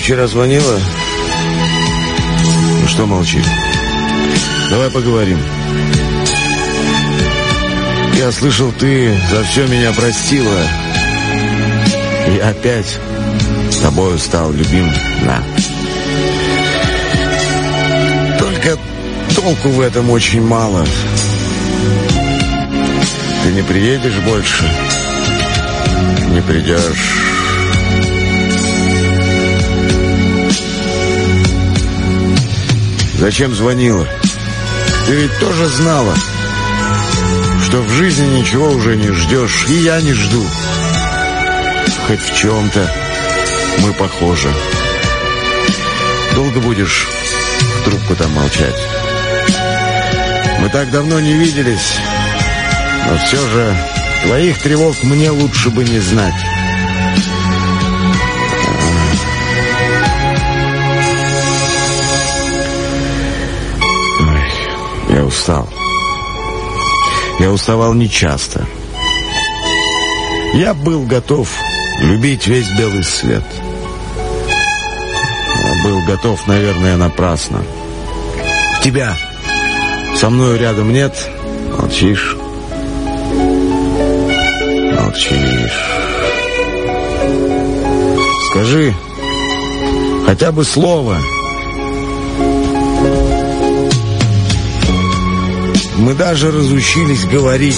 вчера звонила? Ну что молчишь? Давай поговорим. Я слышал, ты за все меня простила. И опять с тобою стал любим. Да. Только толку в этом очень мало. Ты не приедешь больше? Не придешь. Зачем звонила? Ты ведь тоже знала, что в жизни ничего уже не ждешь. И я не жду. Хоть в чем-то мы похожи. Долго будешь в трубку там молчать? Мы так давно не виделись, но все же твоих тревог мне лучше бы не знать. Ой, я устал. Я уставал нечасто. Я был готов любить весь белый свет. Я был готов, наверное, напрасно. Тебя со мною рядом нет. Молчишь. Молчишь. Скажи хотя бы слово. Мы даже разучились говорить.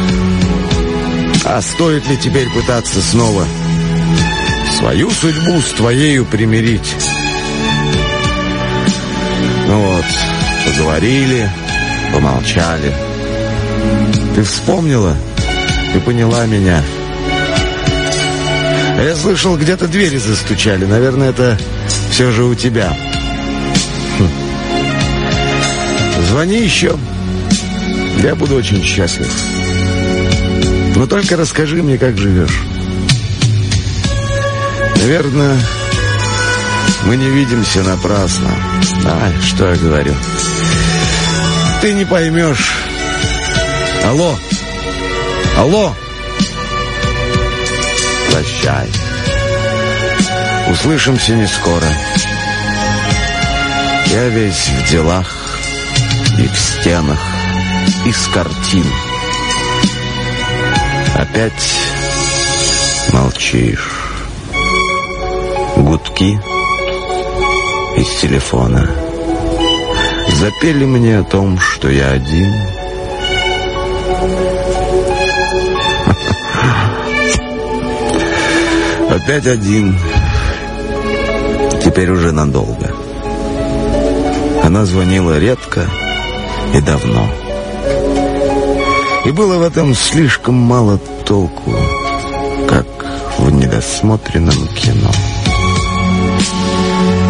А стоит ли теперь пытаться снова свою судьбу с твоею примирить? Ну вот, поговорили, помолчали. Ты вспомнила? Ты поняла меня? А я слышал, где-то двери застучали. Наверное, это все же у тебя. Звони еще. Я буду очень счастлив. Но только расскажи мне, как живешь. Наверное, мы не видимся напрасно. Ай, что я говорю. Ты не поймешь. Алло. Алло. Прощай. Услышимся не скоро. Я весь в делах и в стенах, из картин. Опять молчишь. Гудки из телефона запели мне о том, что я один. Опять один. Теперь уже надолго. Она звонила редко и давно. И было в этом слишком мало толку, как в недосмотренном кино.